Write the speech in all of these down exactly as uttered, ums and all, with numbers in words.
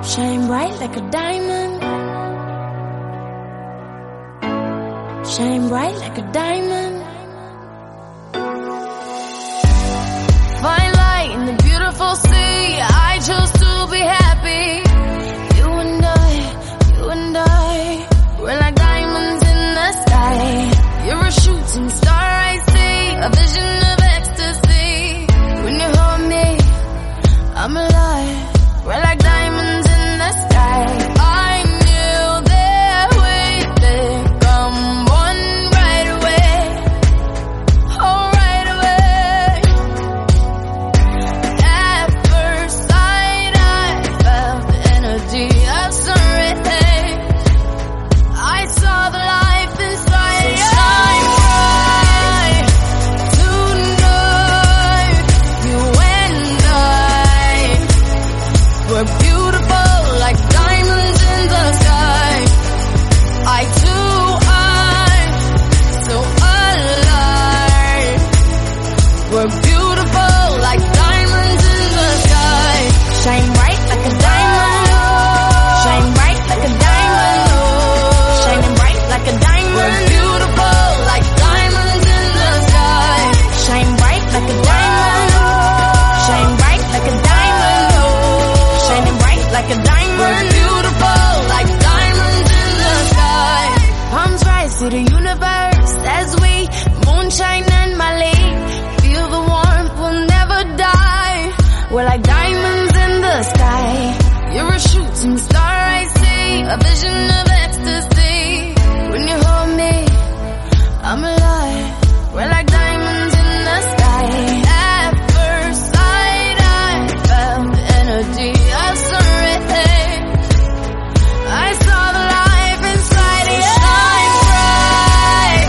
Shine bright like a diamond. Shine bright like a diamond. Find light in the beautiful sea. I chose to be happy. You and I, you and I, we're like diamonds in the sky. You're a shooting star I see, a vision of ecstasy. When you hold me, I'm alive. We're like diamonds in the sky. I knew that we'd become one right away. Oh, right away. At first sight, I felt the energy of sun rays. I saw the life inside you. Shine bright tonight. You and I, we're beautiful like diamonds in the sky. I too am so alive. We're beautiful like diamonds in the sky. Shine bright like a diamond. Shine bright like a diamond. Shining bright like a diamond. We're beautiful like diamonds in the sky. Shine bright like a diamond. Shine bright like a diamond. Shining bright like a diamond. We're beautiful like diamonds in the sky. Palms rise to the universe as we moonshine and Mali. Feel the warmth, we'll never die. We're like diamonds in the sky. You're a shooting star I see, a vision of ecstasy. When you hold me, I'm alive. We're like diamonds in the sky. At first sight, I felt the energy of sun rays. I saw the life inside you. Shine bright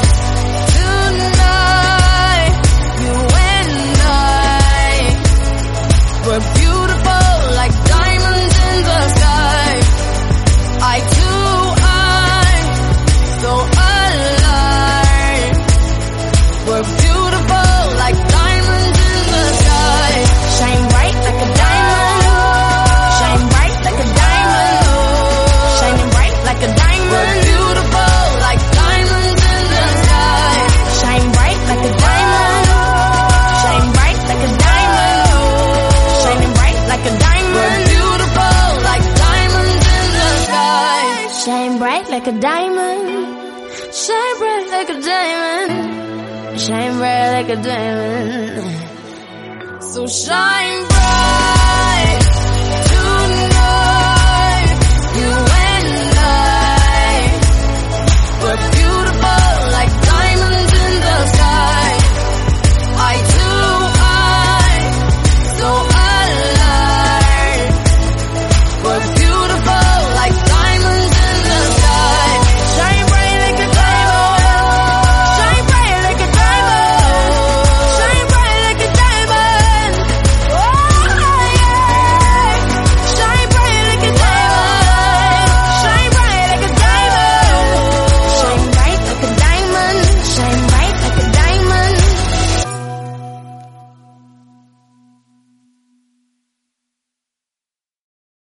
tonight. You and I, we're beautiful like diamonds in the sky. I too am so alive. We're beautiful like diamonds in the sky. Shine bright like a diamond. Shine bright like a diamond. Shining bright like a diamond. We're beautiful like diamonds in the sky. Shine bright like a diamond. Shine bright like a diamond. Shining bright like a diamond. We're beautiful like diamonds in the sky. Shine bright like a diamond. Shine bright like a diamond. Shine bright like a diamond. So shine bright.